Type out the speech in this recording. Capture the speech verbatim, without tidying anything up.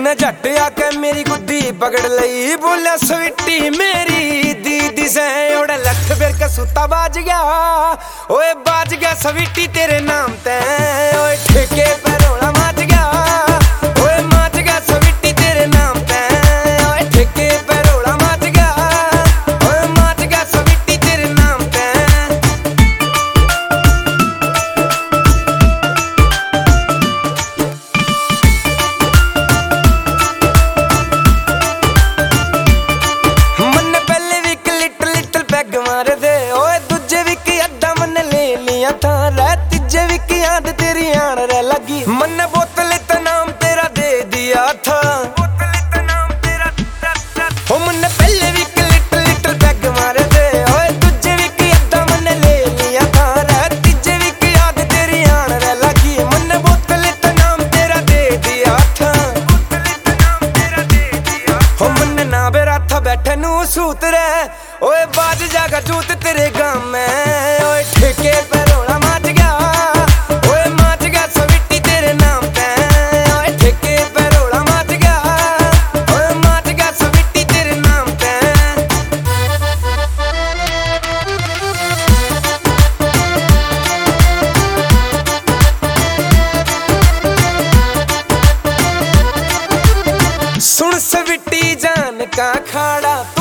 उन्हें झट आके मेरी गुद्दी पकड़ लई, बोलिया स्वीटी मेरी दीदी से ओड़े लठ फिर के सुता बाज गया। ओए बाज गया स्वीटी तेरे नाम ते, ओए ठेके पे रोला माच गया। ओए माच गया स्वीटी तेरे नाम ते, ओए ठेके पे रोला माच गया। ओए माच गया स्वीटी तेरे नाम ते। मन पहले भी एक लिटल लिटल पैग मारे दे, ओए दूजे भी की अद्धा मन ले लिया था। रह तीजे भी की याद तेरी आन रह लगी, मन बोतल इतना नाम तेरा दे दिया था। ओ मन पहले भी एक लिटल लिटल पैग मारे दे, ओए दूजे भी की अद्धा मन ले लिया था। रह तीजे भी की याद तेरी आन रह लगी, मन बोतल इतना नाम तेरा दे दिया था। ओ मन ना बेरा था बैठे नू सूत रहे, ओए बाज जागा जूत तेरे गाँव में। ओए ठेके पे रोला माच गया, ओए माच गया स्वीटी तेरे नाम पे। ओए ठेके पे रोला माच गया, ओए माच गया स्वीटी तेरे नाम पे। सुन स्वीटी जान का खाड़ा